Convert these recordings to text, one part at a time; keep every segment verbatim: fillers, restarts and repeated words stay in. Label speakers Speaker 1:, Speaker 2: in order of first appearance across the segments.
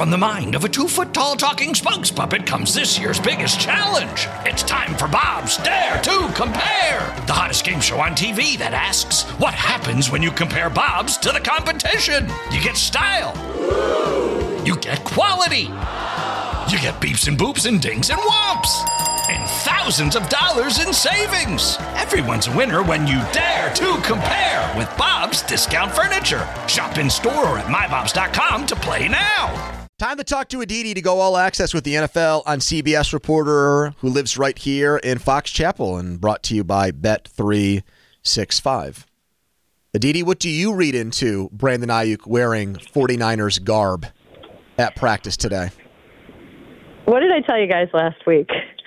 Speaker 1: From the mind of a two-foot-tall talking spokes puppet comes this year's biggest challenge. It's time for Bob's Dare to Compare, the hottest game show on T V that asks, what happens when you compare Bob's to the competition? You get style. You get quality. You get beeps and boops and dings and whomps. And thousands of dollars in savings. Everyone's a winner when you dare to compare with Bob's Discount Furniture. Shop in store or at my bobs dot com to play now.
Speaker 2: Time to talk to Aditi to go all access with the N F L on C B S reporter who lives right here in Fox Chapel and brought to you by Bet three sixty-five. Aditi, what do you read into Brandon Ayuk wearing 49ers garb at practice today?
Speaker 3: What did I tell you guys last week?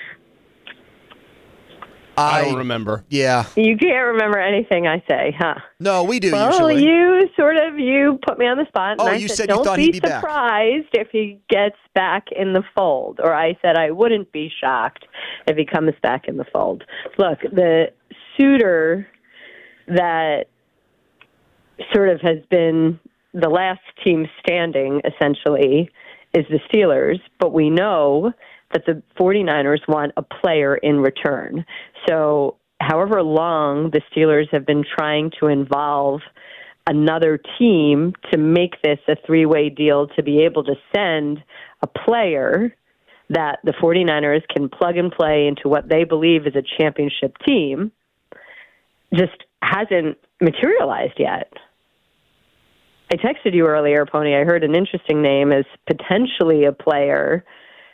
Speaker 4: I, I don't remember.
Speaker 2: Yeah.
Speaker 3: You can't remember anything I say, huh?
Speaker 2: No, we do
Speaker 3: well,
Speaker 2: usually.
Speaker 3: you sort of, you put me on the spot. And
Speaker 2: oh,
Speaker 3: I
Speaker 2: you
Speaker 3: said,
Speaker 2: said
Speaker 3: don't
Speaker 2: you thought
Speaker 3: be
Speaker 2: he'd be back.
Speaker 3: surprised if he gets back in the fold. Or I said I wouldn't be shocked if he comes back in the fold. Look, the suitor that sort of has been the last team standing, essentially, is the Steelers. But we know that the 49ers want a player in return. So however long the Steelers have been trying to involve another team to make this a three-way deal to be able to send a player that the 49ers can plug and play into what they believe is a championship team just hasn't materialized yet. I texted you earlier, Pony. I heard an interesting name as potentially a player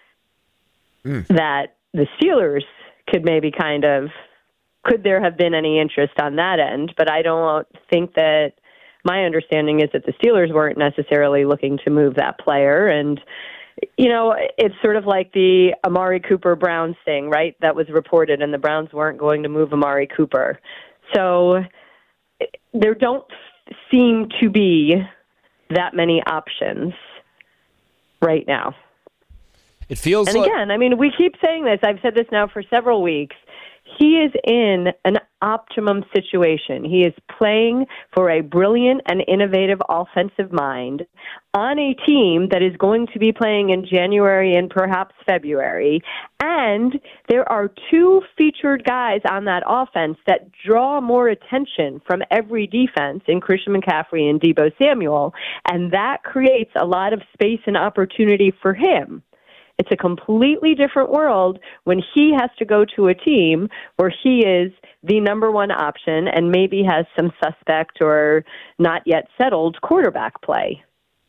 Speaker 3: Mm. that the Steelers could maybe kind of, could there have been any interest on that end? But I don't think that, my understanding is that the Steelers weren't necessarily looking to move that player. And, you know, it's sort of like the Amari Cooper Browns thing, right? That was reported, and the Browns weren't going to move Amari Cooper. So there don't seem to be that many options right now.
Speaker 4: It feels
Speaker 3: and
Speaker 4: like...
Speaker 3: again, I mean, we keep saying this. I've said this now for several weeks. He is in an optimum situation. He is playing for a brilliant and innovative offensive mind on a team that is going to be playing in January and perhaps February. And there are two featured guys on that offense that draw more attention from every defense in Christian McCaffrey and Deebo Samuel. And that creates a lot of space and opportunity for him. It's a completely different world when he has to go to a team where he is the number one option and maybe has some suspect or not yet settled quarterback play.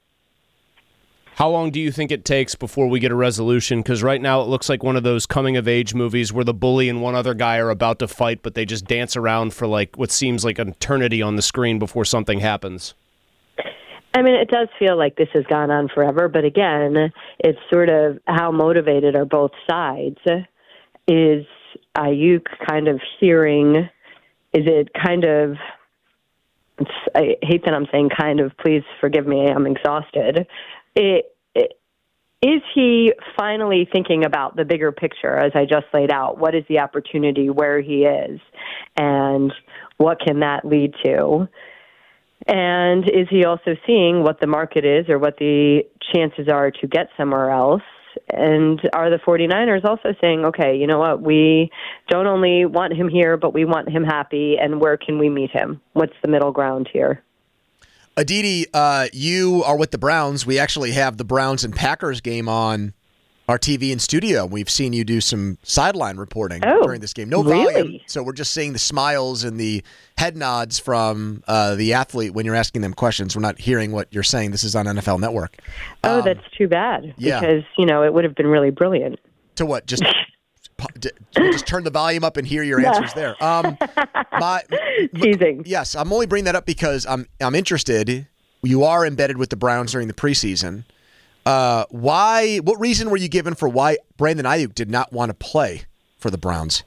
Speaker 4: How long do you think it takes before we get a resolution? Because right now it looks like one of those coming-of-age movies where the bully and one other guy are about to fight, but they just dance around for like what seems like an eternity on the screen before something happens.
Speaker 3: I mean, it does feel like this has gone on forever, but again, it's sort of how motivated are both sides. Is Ayuk kind of hearing, is it kind of, it's, I hate that I'm saying kind of, please forgive me, I'm exhausted. It, it, is he finally thinking about the bigger picture, as I just laid out? What is the opportunity where he is, and what can that lead to? And is he also seeing what the market is or what the chances are to get somewhere else? And are the 49ers also saying, okay, you know what, we don't only want him here, but we want him happy, and where can we meet him? What's the middle ground here?
Speaker 2: Aditi, uh, you are with the Browns. We actually have the Browns and Packers game on our T V and studio. We've seen you do some sideline reporting
Speaker 3: oh,
Speaker 2: during this game. No
Speaker 3: really?
Speaker 2: volume, so we're just seeing the smiles and the head nods from uh, the athlete when you're asking them questions. We're not hearing what you're saying. This is on N F L Network.
Speaker 3: Oh,
Speaker 2: um,
Speaker 3: that's too bad.
Speaker 2: Yeah.
Speaker 3: Because, you know, it would have been really brilliant.
Speaker 2: To what? Just just turn the volume up and hear your answers there. Um, my,
Speaker 3: Teasing.
Speaker 2: Yes, I'm only bringing that up because I'm I'm interested. You are embedded with the Browns during the preseason. Uh, why? What reason were you given for why Brandon Ayuk did not want to play for the Browns?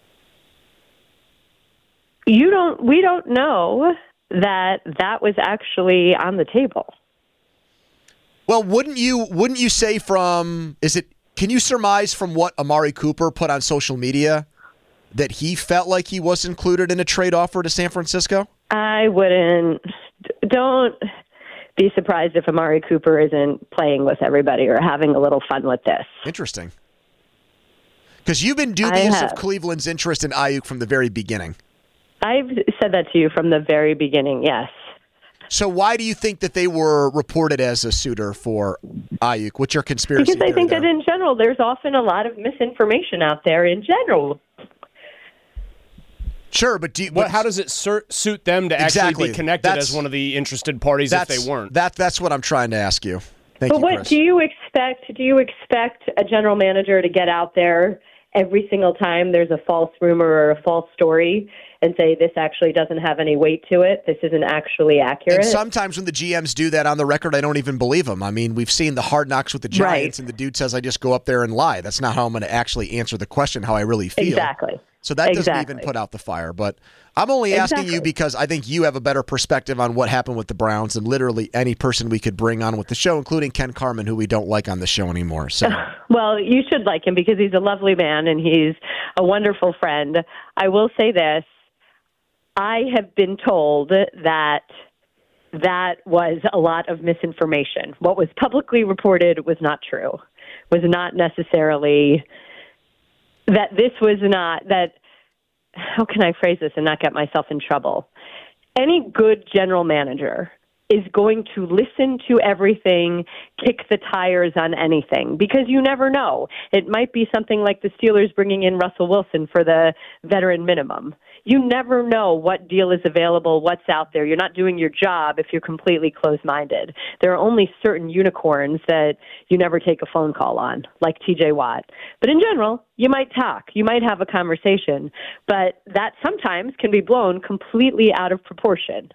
Speaker 3: You don't. We don't know that that was actually on the table.
Speaker 2: Well, wouldn't you? Wouldn't you say from? Is it? Can you surmise from what Amari Cooper put on social media that he felt like he was included in a trade offer to San Francisco?
Speaker 3: I wouldn't. Don't. be surprised if Amari Cooper isn't playing with everybody or having a little fun with this.
Speaker 2: Interesting. Because you've been dubious of Cleveland's interest in Ayuk from the very beginning.
Speaker 3: I've said that to you from the very beginning, yes.
Speaker 2: So why do you think that they were reported as a suitor for Ayuk? What's your conspiracy
Speaker 3: Because I think
Speaker 2: there?
Speaker 3: that in general, there's often a lot of misinformation out there in general.
Speaker 2: Sure, but, do you,
Speaker 4: but
Speaker 2: but
Speaker 4: how does it sur- suit them to
Speaker 2: exactly.
Speaker 4: actually be connected
Speaker 2: that's,
Speaker 4: as one of the interested parties if they weren't?
Speaker 2: That, that's what I'm trying to ask you. Thank
Speaker 3: but
Speaker 2: you,
Speaker 3: what
Speaker 2: Chris.
Speaker 3: do you expect? Do you expect a general manager to get out there every single time there's a false rumor or a false story and say this actually doesn't have any weight to it? This isn't actually accurate.
Speaker 2: And sometimes when the G Ms do that on the record, I don't even believe them. I mean, we've seen the Hard Knocks with the Giants,
Speaker 3: right.
Speaker 2: and the dude says, I just go up there and lie. That's not how I'm going to actually answer the question, how I really feel.
Speaker 3: Exactly.
Speaker 2: So that doesn't
Speaker 3: exactly.
Speaker 2: even put out the fire. But I'm only asking
Speaker 3: exactly.
Speaker 2: you because I think you have a better perspective on what happened with the Browns than literally any person we could bring on with the show, including Ken Carman, who we don't like on the show anymore. So,
Speaker 3: well, you should like him because he's a lovely man and he's a wonderful friend. I will say this. I have been told that that was a lot of misinformation. What was publicly reported was not true, was not necessarily that this was not that. How can I phrase this and not get myself in trouble? Any good general manager is going to listen to everything, kick the tires on anything, because you never know. It might be something like the Steelers bringing in Russell Wilson for the veteran minimum. You never know what deal is available, what's out there. You're not doing your job if you're completely closed-minded. There are only certain unicorns that you never take a phone call on, like T J Watt. But in general, you might talk. You might have a conversation. But that sometimes can be blown completely out of proportion.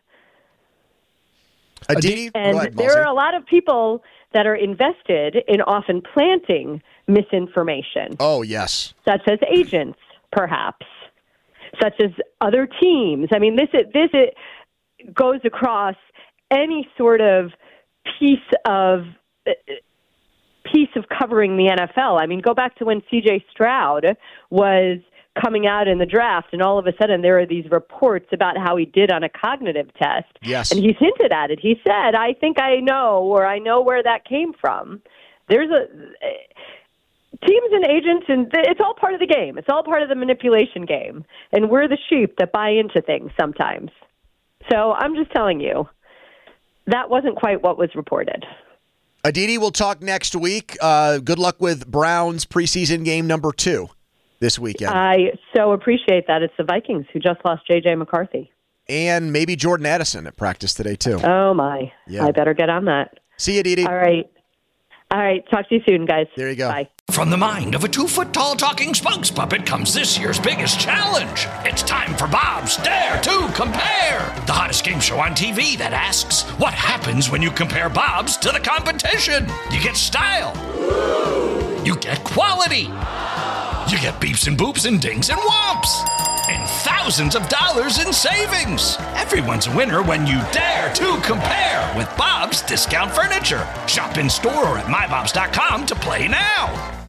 Speaker 2: Aditi,
Speaker 3: and
Speaker 2: ahead,
Speaker 3: there are a lot of people that are invested in often planting misinformation.
Speaker 2: Oh, yes.
Speaker 3: Such as agents, perhaps. Such as other teams. I mean, this this it goes across any sort of piece of piece of covering the N F L. I mean, go back to when C J Stroud was coming out in the draft, and all of a sudden there are these reports about how he did on a cognitive test.
Speaker 2: Yes.
Speaker 3: And he's hinted at it. He said, I think I know, or I know where that came from. There's a... Teams and agents, and it's all part of the game. It's all part of the manipulation game. And we're the sheep that buy into things sometimes. So I'm just telling you, that wasn't quite what was reported.
Speaker 2: Aditi, we'll talk next week. Uh, good luck with Browns preseason game number two this weekend.
Speaker 3: I so appreciate that. It's the Vikings who just lost J J McCarthy.
Speaker 2: And maybe Jordan Addison at practice today, too.
Speaker 3: Oh, my.
Speaker 2: Yeah.
Speaker 3: I better get on that.
Speaker 2: See you, Aditi.
Speaker 3: All right. All right. Talk to you soon, guys.
Speaker 2: There you go.
Speaker 3: Bye.
Speaker 1: From the mind of a two-foot-tall talking spokes puppet comes this year's biggest challenge. It's time for Bob's Dare to Compare, the hottest game show on T V that asks, what happens when you compare Bob's to the competition? You get style. You get quality. You get beeps and boops and dings and whomps. And thousands of dollars in savings. Everyone's a winner when you dare to compare with Bob's Discount Furniture. Shop in store or at my bobs dot com to play now.